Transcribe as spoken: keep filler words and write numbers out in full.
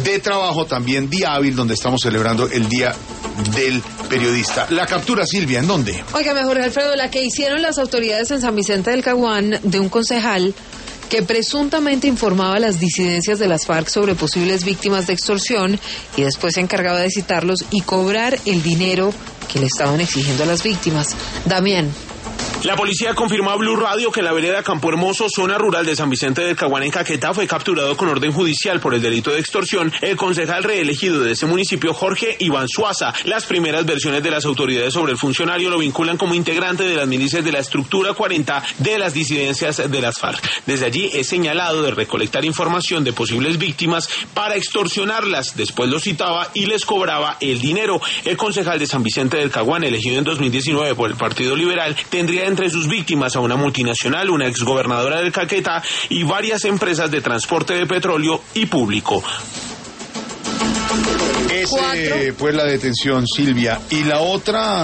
de trabajo, también día hábil, donde estamos celebrando el Día del Periodista. La captura, Silvia, ¿en dónde? Óigame, Jorge Alfredo, la que hicieron las autoridades en San Vicente del Caguán de un concejal que presuntamente informaba a las disidencias de las FARC sobre posibles víctimas de extorsión y después se encargaba de citarlos y cobrar el dinero que le estaban exigiendo a las víctimas. Damián. La policía confirmó a Blue Radio que la vereda Campo Hermoso, zona rural de San Vicente del Caguán en Caquetá, fue capturado con orden judicial por el delito de extorsión el concejal reelegido de ese municipio, Jorge Iván Suaza. Las primeras versiones de las autoridades sobre el funcionario lo vinculan como integrante de las milicias de la estructura cuarenta de las disidencias de las FARC. Desde allí es señalado de recolectar información de posibles víctimas para extorsionarlas. Después los citaba y les cobraba el dinero. El concejal de San Vicente del Caguán, elegido en dos mil diecinueve por el Partido Liberal, tendría entre sus víctimas a una multinacional, una exgobernadora del Caquetá y varias empresas de transporte de petróleo y público. Ese fue la detención, Silvia. Y la otra...